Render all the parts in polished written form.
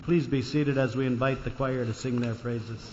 Please be seated as we invite the choir to sing their praises.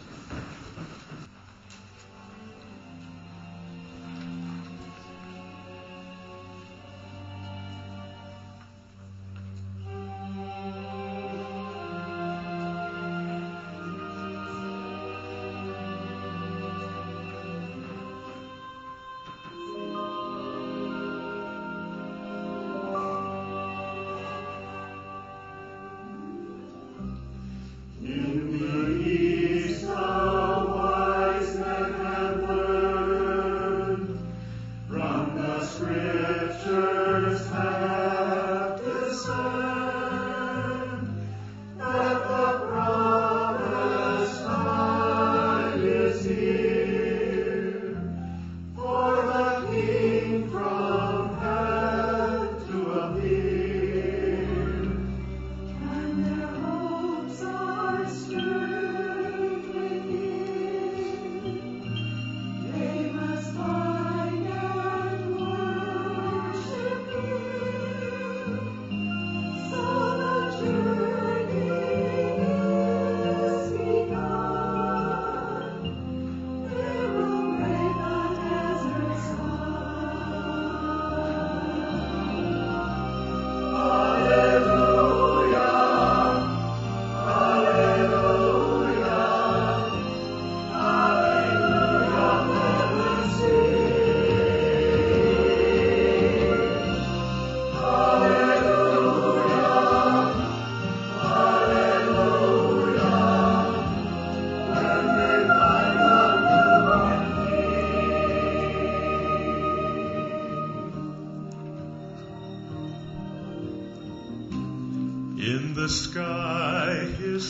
In the sky his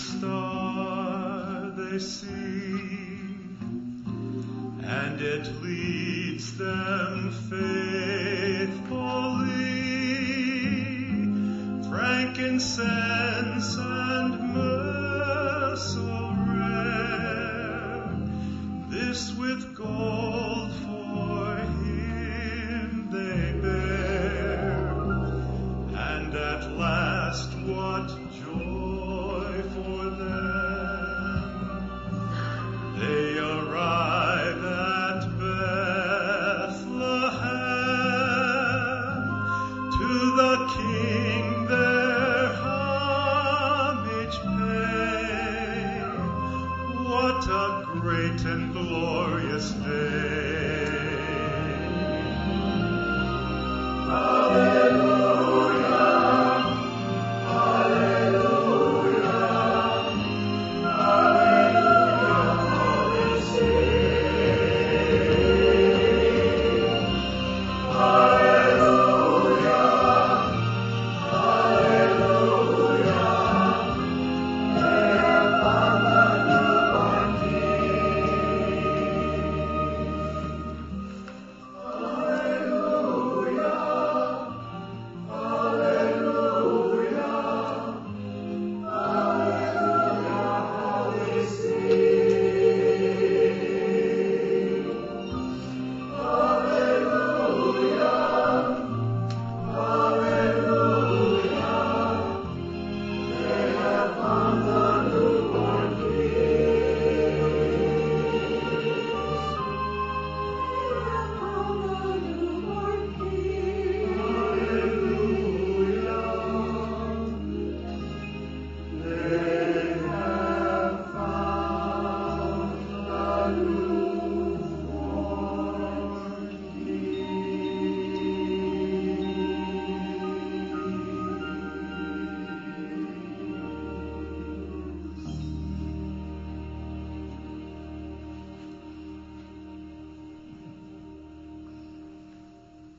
star they see, and it leads them faithfully. Frankincense and myrrh so rare, this with gold for him they bear. And at last what joy for them! They arrive at Bethlehem, to the King their homage pay. What a great and glorious day!